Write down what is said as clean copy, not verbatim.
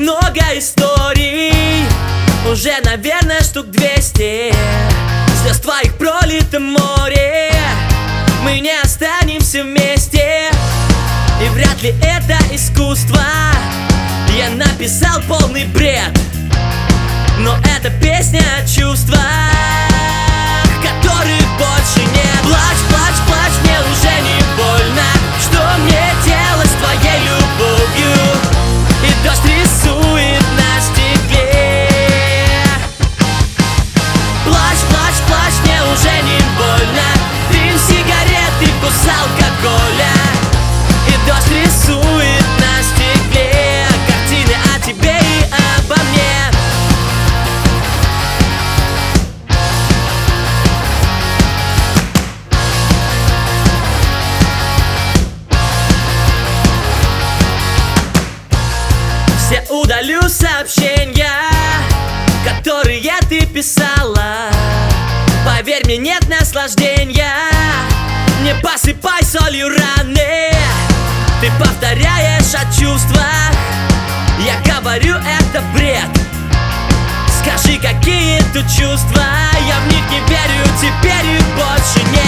много историй, уже, наверное, штук 200. Слез твоих пролито море, мы не останемся вместе. И вряд ли это искусство, я написал полный бред. Но это песня о чувствах, которых больше нет. Плачь, плачь, плачь, мне уже не больно. Что мне делать с твоей любовью? И дождь рисует на стекле. Плачь, плачь, плачь, мне уже не больно. Дым сигареты, вкус алкоголя. И дождь рисует на стекле картины о тебе и обо мне. Все удалю сообщения, которые ты писала. Поверь мне, нет наслаждения. Не посыпай солью раны. Ты повторяешь о чувствах, я говорю, это бред. Скажи, какие тут чувства? Я в них не верю, теперь их больше нет.